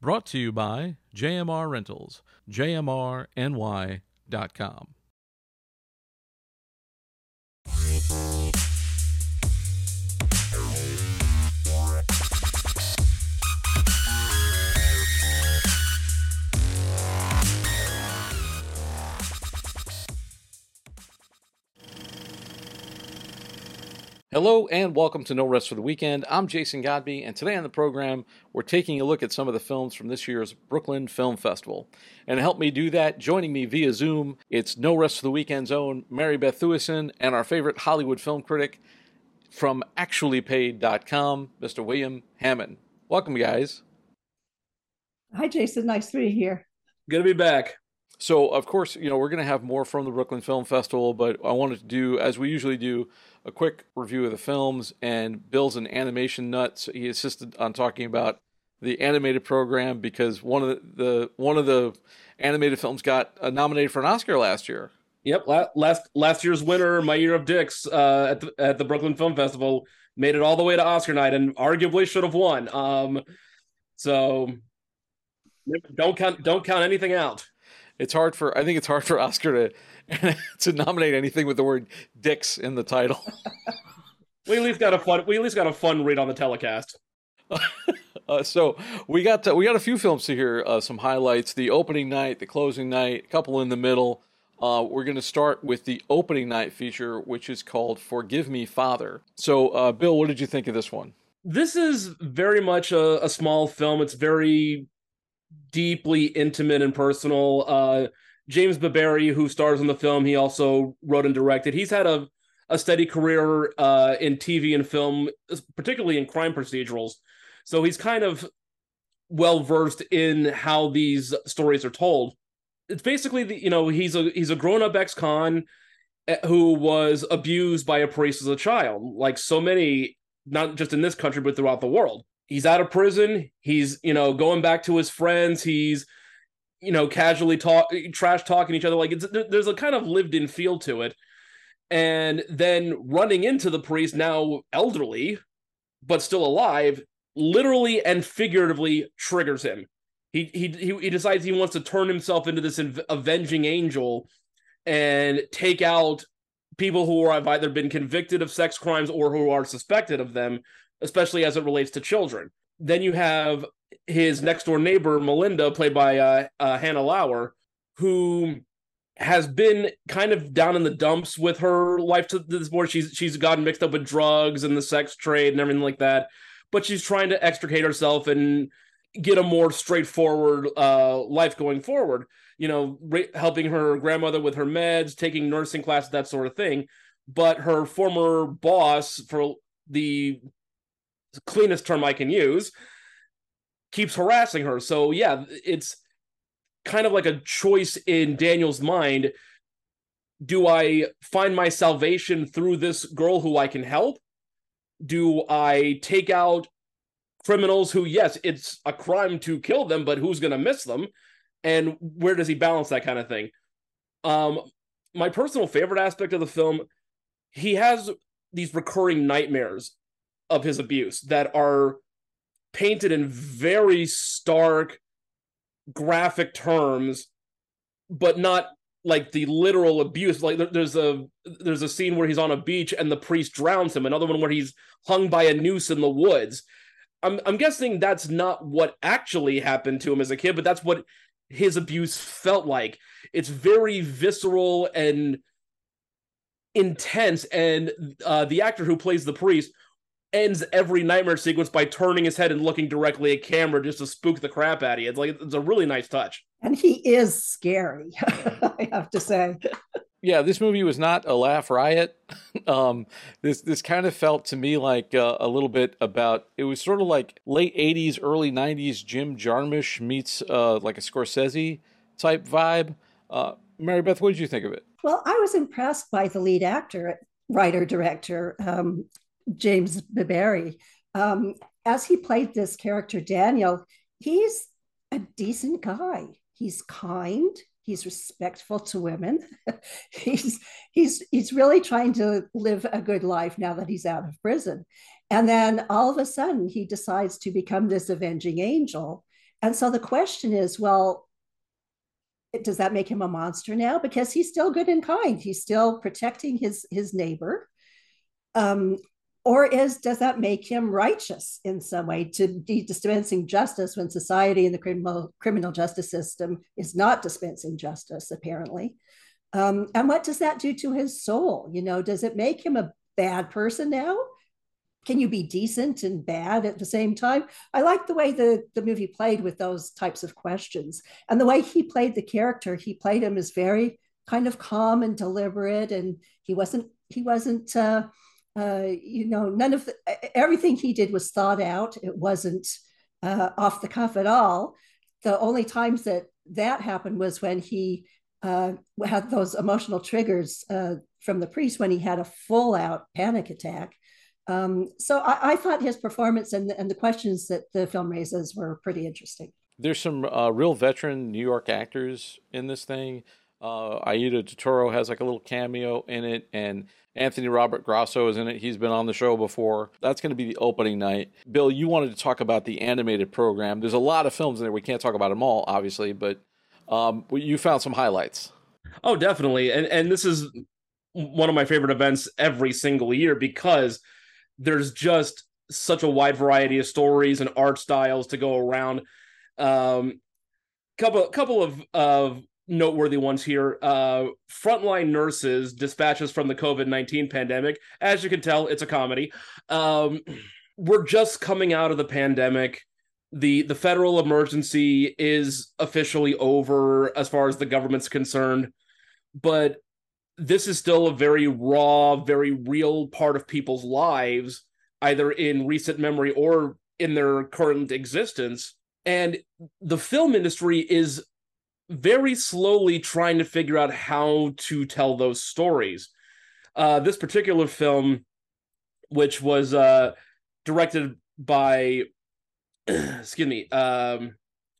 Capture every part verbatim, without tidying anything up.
Brought to you by J M R Rentals, J M R N Y dot com. Hello and welcome to No Rest for the Weekend. I'm Jason Godby, and today on the program, we're taking a look at some of the films from this year's Brooklyn Film Festival. And to help me do that, joining me via Zoom, it's No Rest for the Weekend's own Mary Beth Thewison and our favorite Hollywood film critic from actually paid dot com, Mister William Hammond. Welcome, guys. Hi, Jason. Nice to be here. Good to be back. So, of course, you know, we're going to have more from the Brooklyn Film Festival, but I wanted to do, as we usually do, a quick review of the films. And Bill's an animation nut, so he assisted on talking about the animated program because one of the, the one of the animated films got uh, nominated for an Oscar last year. Yep, last last year's winner, My Year of Dicks, uh, at the at the Brooklyn Film Festival, made it all the way to Oscar night and arguably should have won. Um, so don't count don't count anything out. It's hard for I think it's hard for Oscar to to nominate anything with the word "dicks" in the title. we at least got a fun we at least got a fun read on the telecast. uh, so we got to, we got a few films to hear uh, some highlights: the opening night, the closing night, a couple in the middle. Uh, we're going to start with the opening night feature, which is called "Forgive Me, Father." So, uh, Bill, what did you think of this one? This is very much a, a small film. It's very deeply intimate and personal. Uh, James Barberry, who stars in the film, he also wrote and directed. He's had a, a steady career uh, in T V and film, particularly in crime procedurals. So he's kind of well-versed in how these stories are told. It's basically, the, you know, he's a he's a grown-up ex-con who was abused by a priest as a child, like so many, not just in this country, but throughout the world. He's out of prison. He's, you know, going back to his friends. He's, you know, casually talk, trash talking each other. Like it's, there's a kind of lived in feel to it. And then running into the priest, now elderly, but still alive, literally and figuratively triggers him. He, he, he decides he wants to turn himself into this avenging angel and take out people who have either been convicted of sex crimes or who are suspected of them, especially as it relates to children. Then you have his next door neighbor, Melinda, played by uh, uh, Hannah Lauer, who has been kind of down in the dumps with her life to this point. She's she's gotten mixed up with drugs and the sex trade and everything like that, but she's trying to extricate herself and get a more straightforward uh, life going forward. You know, re- helping her grandmother with her meds, taking nursing classes, that sort of thing. But her former boss, for the cleanest term I can use, keeps harassing her. So yeah, it's kind of like a choice in Daniel's mind. Do I find my salvation through this girl who I can help? Do I take out criminals who, yes, it's a crime to kill them, but who's going to miss them? And where does he balance that kind of thing? Um, my personal favorite aspect of the film, he has these recurring nightmares of his abuse that are painted in very stark, graphic terms, but not like the literal abuse. Like there's a there's a scene where he's on a beach and the priest drowns him. Another one where he's hung by a noose in the woods. I'm I'm guessing that's not what actually happened to him as a kid, but that's what his abuse felt like. It's very visceral and intense, and uh, the actor who plays the priest ends every nightmare sequence by turning his head and looking directly at camera just to spook the crap out of you. It's like, it's a really nice touch. And he is scary, I have to say. Yeah, this movie was not a laugh riot. um, this this kind of felt to me like uh, a little bit about, it was sort of like late eighties, early nineties Jim Jarmusch meets uh, like a Scorsese type vibe. Uh, Mary Beth, what did you think of it? Well, I was impressed by the lead actor, writer, director, um, James Barberry. Um, as he played this character, Daniel, he's a decent guy. He's kind. He's respectful to women. he's he's he's really trying to live a good life now that he's out of prison. And then all of a sudden, he decides to become this avenging angel And so the question is, well, does that make him a monster now? Because he's still good and kind. He's still protecting his his neighbor. Um, or is does that make him righteous in some way to be dispensing justice when society and the criminal criminal justice system is not dispensing justice, apparently? Um, and what does that do to his soul? You know, does it make him a bad person now? Can you be decent and bad at the same time? I like the way the, the movie played with those types of questions. And the way he played the character, he played him as very kind of calm and deliberate. And he wasn't, he wasn't, uh, uh, you know, none of the, everything he did was thought out. It wasn't uh, off the cuff at all. The only times that that happened was when he uh, had those emotional triggers uh, from the priest when he had a full out panic attack. Um, so I, I thought his performance and the, and the questions that the film raises were pretty interesting. There's some uh, real veteran New York actors in this thing. Uh, Aida Turturro has like a little cameo in it, and Anthony Robert Grasso is in it. He's been on the show before. That's going to be the opening night. Bill, you wanted to talk about the animated program. There's a lot of films in there. We can't talk about them all, obviously, but um, you found some highlights. Oh, definitely. And and this is one of my favorite events every single year because there's just such a wide variety of stories and art styles to go around. Um, couple couple of of noteworthy ones here. Uh, Frontline Nurses, Dispatches from the COVID nineteen Pandemic. As you can tell, it's a comedy. Um, we're just coming out of the pandemic. The, the federal emergency is officially over as far as the government's concerned. But this is still a very raw, very real part of people's lives, either in recent memory or in their current existence. And the film industry is very slowly trying to figure out how to tell those stories. Uh, this particular film, which was uh, directed by, excuse me, um,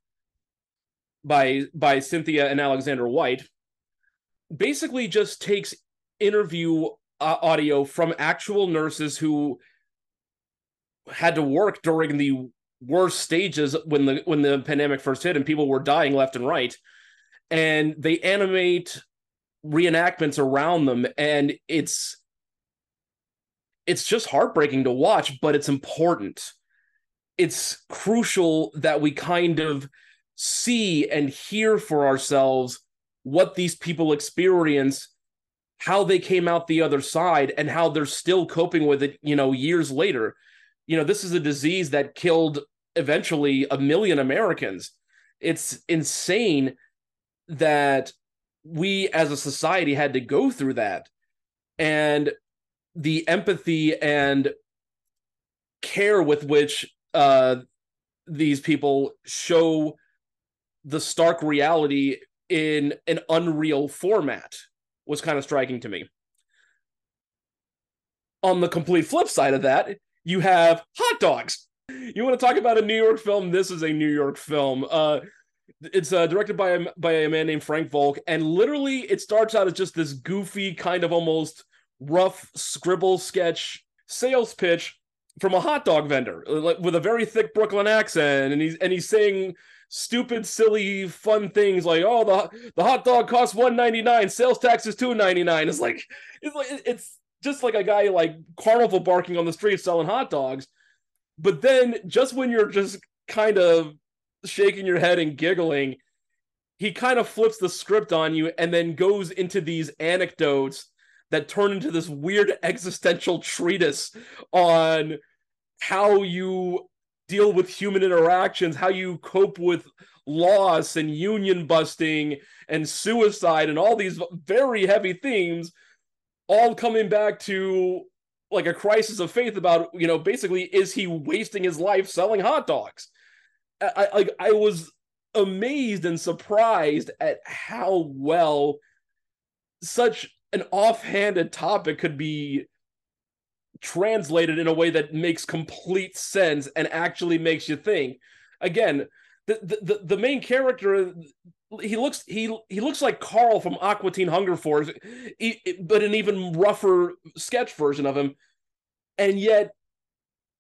by by Cynthia and Alexander White, basically just takes interview uh, audio from actual nurses who had to work during the worst stages when the when the pandemic first hit and people were dying left and right, and they animate reenactments around them, and it's it's just heartbreaking to watch, but it's important. It's crucial that we kind of see and hear for ourselves what these people experience, how they came out the other side, and how they're still coping with it, you know, years later. You know, this is a disease that killed eventually a million Americans. It's insane that we as a society had to go through that. And the empathy and care with which uh, these people show the stark reality in an unreal format was kind of striking to me. On the complete flip side of that, you have hot dogs. You want to talk about a New York film? This is a New York film. Uh, it's uh, directed by a, by a man named Frank Volk, and literally it starts out as just this goofy, kind of almost rough scribble sketch sales pitch from a hot dog vendor with a very thick Brooklyn accent, and he's and he's saying stupid, silly, fun things like, "Oh, the the hot dog costs one ninety-nine, sales tax is two ninety-nine." It's like it's like it's just like a guy like carnival barking on the street selling hot dogs. But then, just when you're just kind of shaking your head and giggling, he kind of flips the script on you and then goes into these anecdotes that turn into this weird existential treatise on how you deal with human interactions, how you cope with loss and union busting and suicide and all these very heavy themes, all coming back to like a crisis of faith about, you know, basically, is he wasting his life selling hot dogs? I like I was amazed and surprised at how well such an offhanded topic could be translated in a way that makes complete sense and actually makes you think. Again, the the, the main character, he looks he he looks like Carl from Aqua Teen Hunger Force, but an even rougher sketch version of him, and yet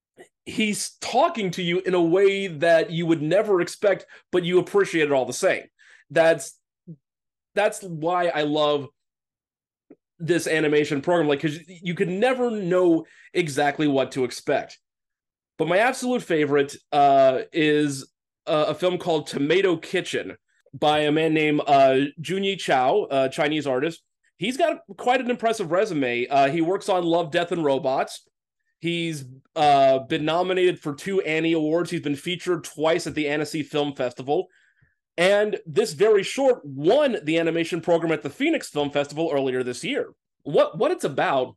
he's talking to you in a way that you would never expect, but you appreciate it all the same. That's that's why I love this animation program, like, because you could never know exactly what to expect. But my absolute favorite uh, is a, a film called Tomato Kitchen by a man named uh, Junyi Chao, a Chinese artist. He's got quite an impressive resume. Uh, he works on Love, Death, and Robots. He's uh, been nominated for two Annie Awards. He's been featured twice at the Annecy Film Festival. And this very short won the animation program at the Phoenix Film Festival earlier this year. What, what it's about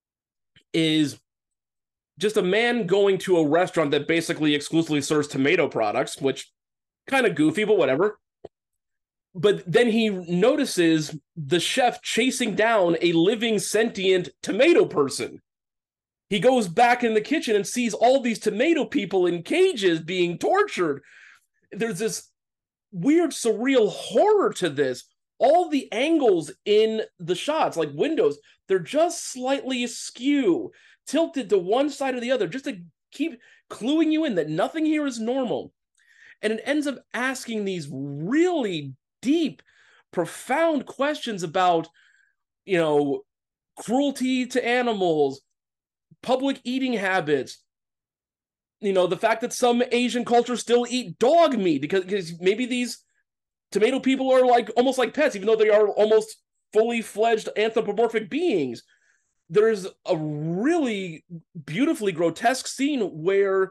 is just a man going to a restaurant that basically exclusively serves tomato products, which kind of goofy, but whatever. But then he notices the chef chasing down a living, sentient tomato person. He goes back in the kitchen and sees all these tomato people in cages being tortured. There's this weird, surreal horror to this. All the angles in the shots, like windows, they're just slightly askew, tilted to one side or the other, just to keep cluing you in that nothing here is normal. And it ends up asking these really deep, profound questions about, you know, cruelty to animals, public eating habits, you know, the fact that some Asian cultures still eat dog meat because, because maybe these tomato people are like almost like pets, even though they are almost fully fledged anthropomorphic beings. There's a really beautifully grotesque scene where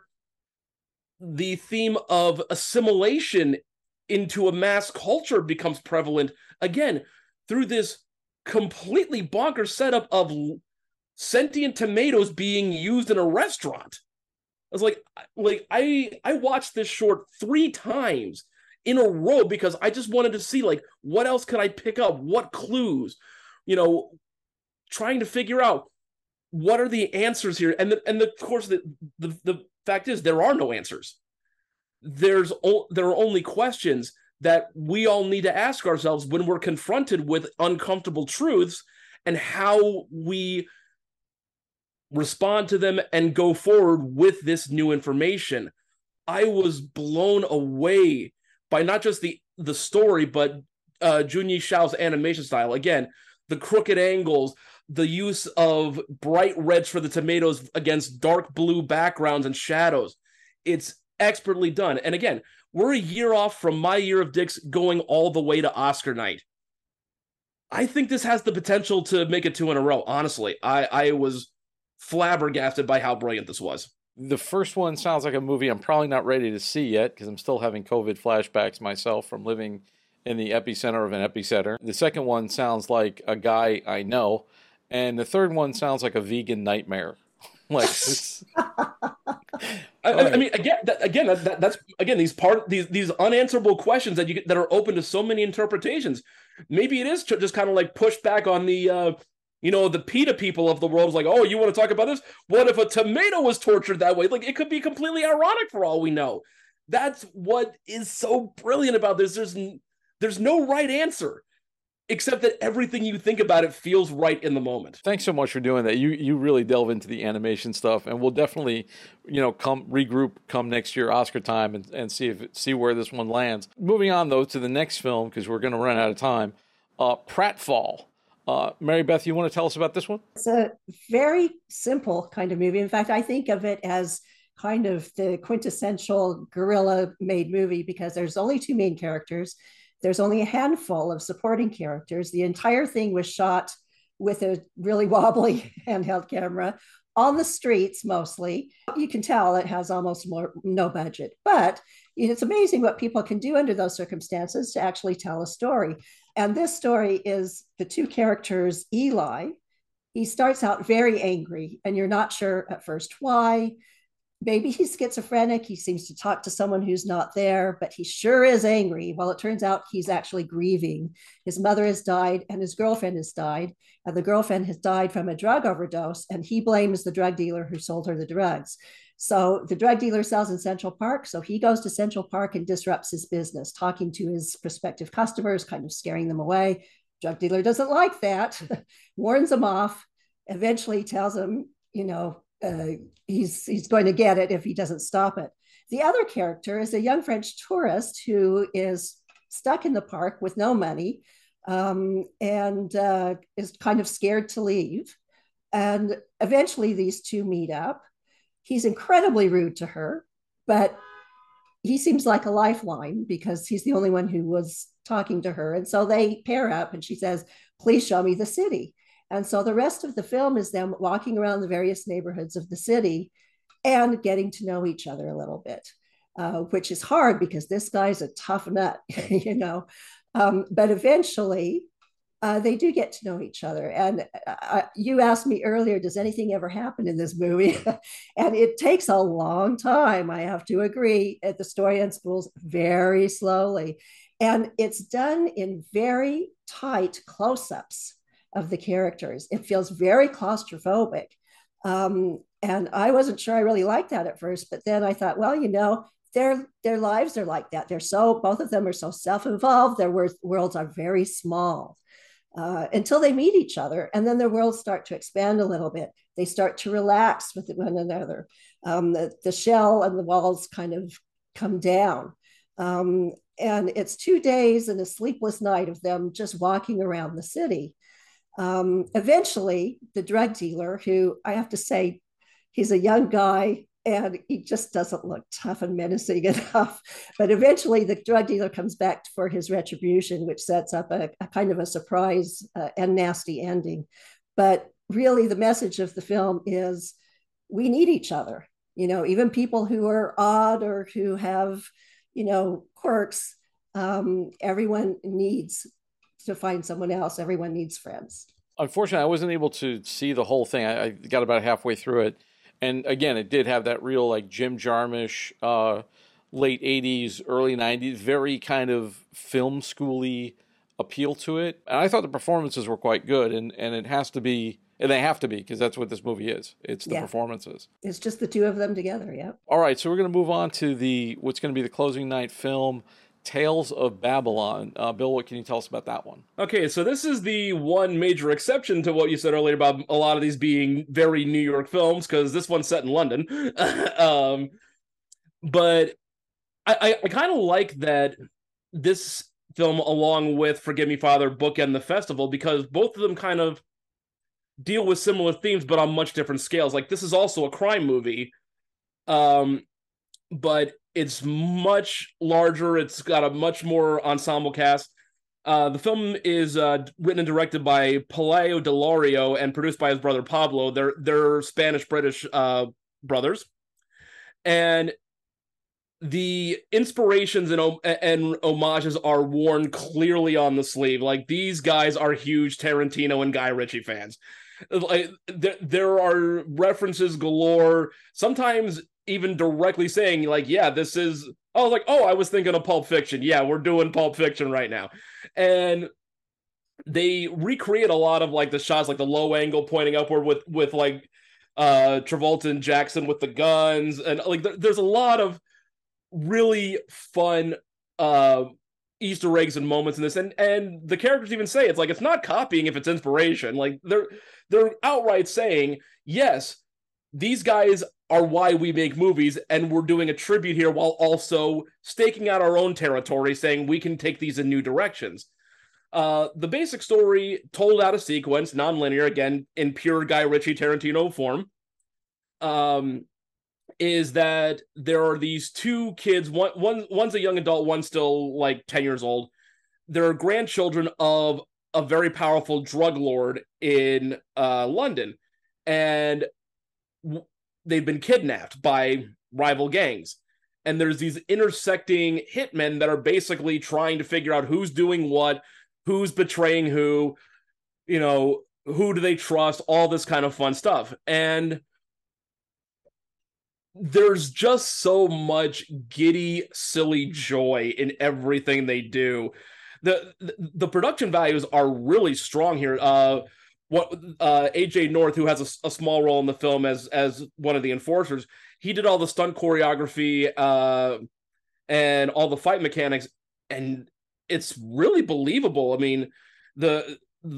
the theme of assimilation into a mass culture becomes prevalent again through this completely bonkers setup of sentient tomatoes being used in a restaurant. I was like, like I I watched this short three times in a row because I just wanted to see, like, what else could I pick up? What clues? You know, trying to figure out what are the answers here. And the, and the, of course, the, the, the fact is there are no answers. There's o- there are only questions that we all need to ask ourselves when we're confronted with uncomfortable truths and how we respond to them and go forward with this new information. I was blown away by not just the, the story, but uh, Junyi Shao's animation style. Again, the crooked angles, the use of bright reds for the tomatoes against dark blue backgrounds and shadows. It's expertly done. And again, we're a year off from My Year of Dicks going all the way to Oscar night. I think this has the potential to make it two in a row. Honestly, I, I was flabbergasted by how brilliant this was. The first one sounds like a movie I'm probably not ready to see yet because I'm still having COVID flashbacks myself from living in the epicenter of an epicenter. The second one sounds like a guy I know. And the third one sounds like a vegan nightmare. Like it's... I, I mean, again, that, again, that, that, that's again these part these these unanswerable questions that you get, that are open to so many interpretations. Maybe it is just kind of like pushed back on the, uh, you know, the PETA people of the world. Is like, oh, you want to talk about this? What if a tomato was tortured that way? Like, it could be completely ironic for all we know. That's what is so brilliant about this. There's there's no right answer, except that everything you think about it feels right in the moment. Thanks so much for doing that. You you really delve into the animation stuff, and we'll definitely, you know, come regroup come next year Oscar time and, and see if see where this one lands. Moving on though to the next film because we're going to run out of time. Uh, Pratfall. Uh, Mary Beth, you want to tell us about this one? It's a very simple kind of movie. In fact, I think of it as kind of the quintessential guerrilla-made movie because there's only two main characters. There's only a handful of supporting characters. The entire thing was shot with a really wobbly handheld camera on the streets mostly. You can tell it has almost more, no budget, but it's amazing what people can do under those circumstances to actually tell a story. And this story is the two characters, Eli. He starts out very angry, and you're not sure at first why. Maybe he's schizophrenic. He seems to talk to someone who's not there, but he sure is angry. Well, it turns out he's actually grieving. His mother has died and his girlfriend has died. And the girlfriend has died from a drug overdose, and he blames the drug dealer who sold her the drugs. So the drug dealer sells in Central Park. So he goes to Central Park and disrupts his business, talking to his prospective customers, kind of scaring them away. Drug dealer doesn't like that, warns them off, eventually tells them, you know, uh, he's he's going to get it if he doesn't stop it. The other character is a young French tourist who is stuck in the park with no money, um, and uh, is kind of scared to leave. And eventually, these two meet up. He's incredibly rude to her, but he seems like a lifeline because he's the only one who was talking to her. And so they pair up, and she says, "Please show me the city." And so the rest of the film is them walking around the various neighborhoods of the city and getting to know each other a little bit, uh, which is hard because this guy's a tough nut, you know. Um, but eventually, uh, they do get to know each other. And uh, you asked me earlier, does anything ever happen in this movie? And it takes a long time, I have to agree. The story unspools very slowly. And it's done in very tight close-ups of the characters. It feels very claustrophobic. Um, and I wasn't sure I really liked that at first, but then I thought, well, you know, their their lives are like that. They're so, both of them are so self-involved. Their worlds are very small uh, until they meet each other. And then their worlds start to expand a little bit. They start to relax with one another. Um, the, the shell and the walls kind of come down. Um, and it's two days and a sleepless night of them just walking around the city. Um, eventually, the drug dealer, who I have to say, he's a young guy and he just doesn't look tough and menacing enough. But eventually, the drug dealer comes back for his retribution, which sets up a, a kind of a surprise uh, and nasty ending. But really, the message of the film is we need each other. You know, even people who are odd or who have, you know, quirks, um, everyone needs to find someone else. Everyone needs friends. Unfortunately, I wasn't able to see the whole thing. I, I got about halfway through it. And again, it did have that real like Jim Jarmusch, uh, late eighties, early nineties, very kind of film schooly appeal to it. And I thought the performances were quite good. And, and it has to be, and they have to be, because that's what this movie is. It's the yeah. performances. It's just the two of them together, yeah. All right, so we're going to move on to the what's going to be the closing night film, Tales of Babylon. Uh, Bill, what can you tell us about that one? Okay, so this is the one major exception to what you said earlier about a lot of these being very New York films, because this one's set in London. um, but I, I, I kind of like that this film, along with Forgive Me, Father, bookend the festival, because both of them kind of deal with similar themes, but on much different scales. Like, this is also a crime movie, um, but it's much larger. It's got a much more ensemble cast. Uh, the film is uh, written and directed by Pelayo Del Lario and produced by his brother Pablo. They're they're Spanish-British uh, brothers. And the inspirations and, and homages are worn clearly on the sleeve. Like, these guys are huge Tarantino and Guy Ritchie fans. Like, there, there are references galore, sometimes even directly saying, like, yeah, this is, oh, like, oh, I was thinking of Pulp Fiction. Yeah, we're doing Pulp Fiction right now. And they recreate a lot of, like, the shots, like the low angle pointing upward with, with like, uh, Travolta and Jackson with the guns. And, like, there, there's a lot of really fun uh, Easter eggs and moments in this. And, and the characters even say, it's like, it's not copying if it's inspiration. Like, they're, they're outright saying, yes, these guys are why we make movies, and we're doing a tribute here while also staking out our own territory, saying we can take these in new directions. Uh, the basic story, told out of sequence, non-linear, again, in pure Guy Ritchie Tarantino form, um, is that there are these two kids, one, one one's a young adult, one's still like ten years old. They're grandchildren of a very powerful drug lord in uh, London, and w- they've been kidnapped by rival gangs. And there's these intersecting hitmen that are basically trying to figure out who's doing what, who's betraying who, you know, who do they trust, all this kind of fun stuff. And there's just so much giddy, silly joy in everything they do. The the, the production values are really strong here. Uh, what uh, A J North, who has a, a small role in the film as as one of the enforcers, he did all the stunt choreography uh, and all the fight mechanics, and it's really believable. I mean, the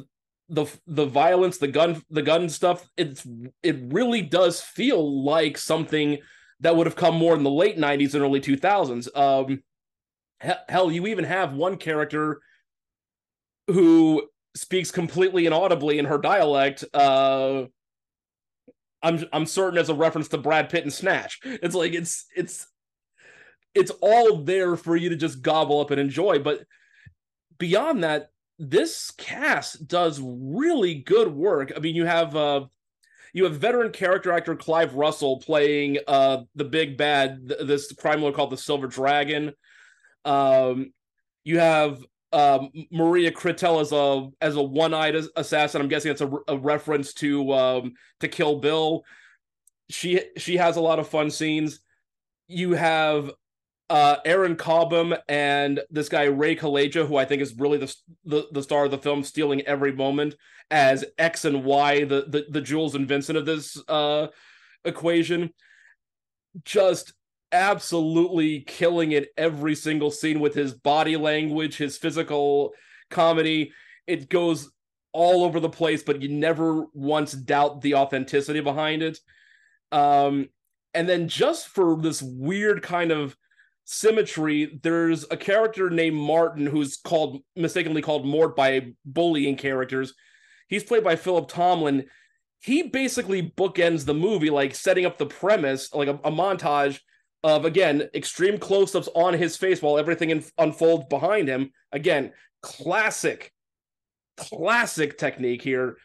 the the violence, the gun, the gun stuff. It's it really does feel like something that would have come more in the late nineties and early two thousands. Um, hell, you even have one character who speaks completely inaudibly in her dialect. Uh, I'm I'm certain as a reference to Brad Pitt and Snatch. It's like it's it's it's all there for you to just gobble up and enjoy. But beyond that, this cast does really good work. I mean, you have uh, you have veteran character actor Clive Russell playing uh, the big bad, this crime lord called the Silver Dragon. Um, you have um, Maria Critel as a as a one-eyed assassin. I'm guessing it's a, a reference to um, to Kill Bill. She she has a lot of fun scenes. You have uh, Aaron Cobham and this guy Ray Kaleja, who I think is really the, the the star of the film, stealing every moment as X and Y, the the, the Jules and Vincent of this uh, equation. Just absolutely killing it every single scene with his body language, his physical comedy. It goes all over the place, but you never once doubt the authenticity behind it. Um, and then just for this weird kind of symmetry, there's a character named Martin who's called mistakenly called Mort by bullying characters. He's played by Philip Tomlin. He basically bookends the movie, like setting up the premise, like a, a montage of, again, extreme close-ups on his face while everything in, unfolds behind him. Again, classic, classic technique here.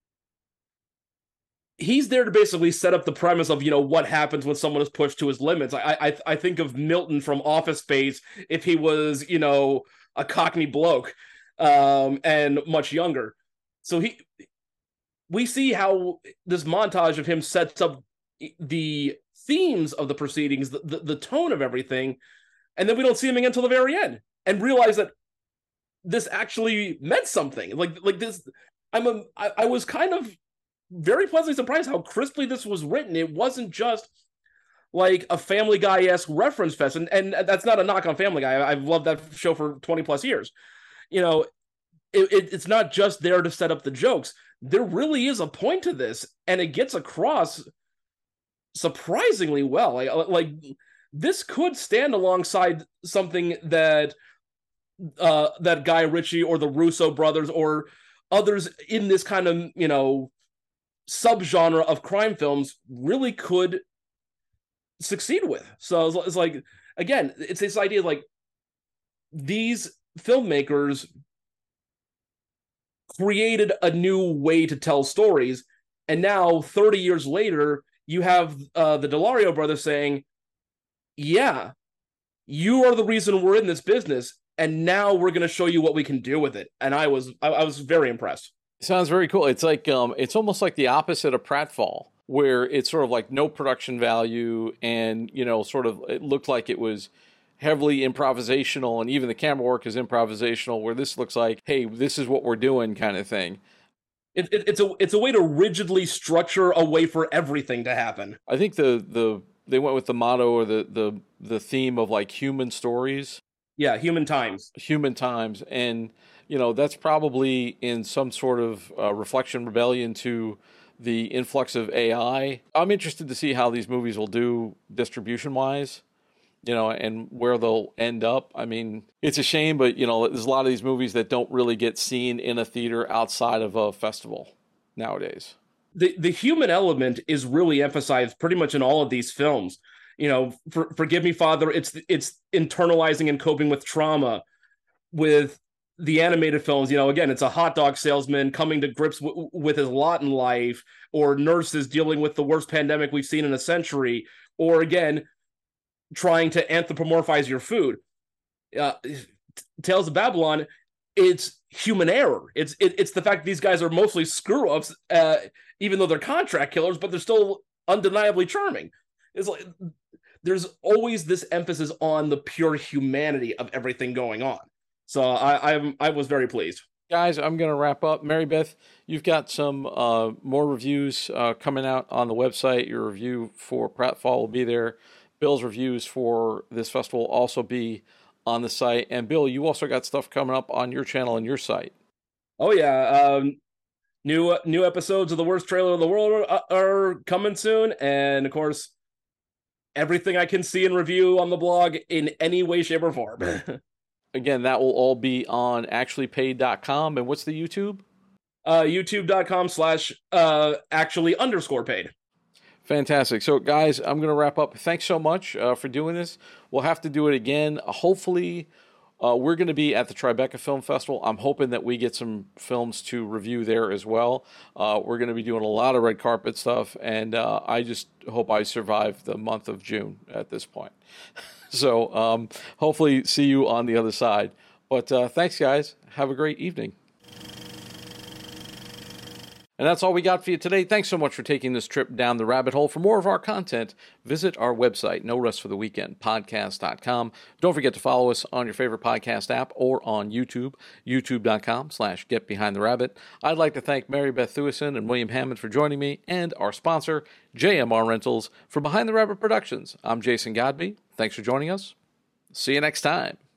He's there to basically set up the premise of, you know, what happens when someone is pushed to his limits. I I, I think of Milton from Office Space if he was, you know, a Cockney bloke um, and much younger. So he, we see how this montage of him sets up the themes of the proceedings, the, the, the tone of everything, and then we don't see him again until the very end and realize that this actually meant something. Like like this, I'm a I, I was kind of very pleasantly surprised how crisply this was written. It wasn't just like a Family Guy-esque reference fest, and, and that's not a knock on Family Guy. I've loved that show for twenty plus years. You know, it, it, it's not just there to set up the jokes. There really is a point to this, and it gets across surprisingly well. Like, like this could stand alongside something that uh, that Guy Ritchie or the Russo brothers or others in this kind of, you know, subgenre of crime films really could succeed with. So it's, it's like, again, it's this idea of like these filmmakers created a new way to tell stories, and now thirty years later you have uh, the Delario brothers saying, yeah, you are the reason we're in this business, and now we're going to show you what we can do with it. And I was I, I was very impressed. Sounds very cool. It's like um, it's almost like the opposite of Pratfall, where it's sort of like no production value, and you know, sort of it looked like it was heavily improvisational, and even the camera work is improvisational. Where this looks like, hey, this is what we're doing, kind of thing. It, it, it's a it's a way to rigidly structure a way for everything to happen. I think the the they went with the motto or the the the theme of like human stories. Yeah, human times. Human times, and you know, that's probably in some sort of uh, reflection, rebellion to the influx of A I. I'm interested to see how these movies will do distribution-wise, you know, and where they'll end up. I mean, it's a shame, but, you know, there's a lot of these movies that don't really get seen in a theater outside of a festival nowadays. The the human element is really emphasized pretty much in all of these films. You know, for, forgive me, Father, it's it's internalizing and coping with trauma. With the animated films, you know, again, it's a hot dog salesman coming to grips w- with his lot in life, or nurses dealing with the worst pandemic we've seen in a century, or again, trying to anthropomorphize your food. Uh, Tales of Babylon, it's human error. It's it, it's the fact that these guys are mostly screw-ups, uh, even though they're contract killers, but they're still undeniably charming. It's like there's always this emphasis on the pure humanity of everything going on. So I I'm, I was very pleased. Guys, I'm going to wrap up. Mary Beth, you've got some uh, more reviews uh, coming out on the website. Your review for Pratfall will be there. Bill's reviews for this festival will also be on the site. And Bill, you also got stuff coming up on your channel and your site. Oh, yeah. Um, New uh, new episodes of the worst trailer of the world are, are coming soon, and of course, everything I can see and review on the blog in any way, shape, or form. Again, that will all be on actually paid dot com. And what's the YouTube? Uh, YouTube.com slash uh, actually underscore paid. Fantastic. So, guys, I'm going to wrap up. Thanks so much uh, for doing this. We'll have to do it again. Hopefully, uh, we're going to be at the Tribeca Film Festival. I'm hoping that we get some films to review there as well. Uh, we're going to be doing a lot of red carpet stuff, and uh, I just hope I survive the month of June at this point. So, um, hopefully, see you on the other side. But uh, thanks, guys. Have a great evening. And that's all we got for you today. Thanks so much for taking this trip down the rabbit hole. For more of our content, visit our website, no rest for the weekend podcast dot com. Don't forget to follow us on your favorite podcast app or on YouTube, youtube.com slash get behind the rabbit. I'd like to thank Mary Beth Thewison and William Hammond for joining me, and our sponsor, J M R Rentals. For Behind the Rabbit Productions, I'm Jason Godby. Thanks for joining us. See you next time.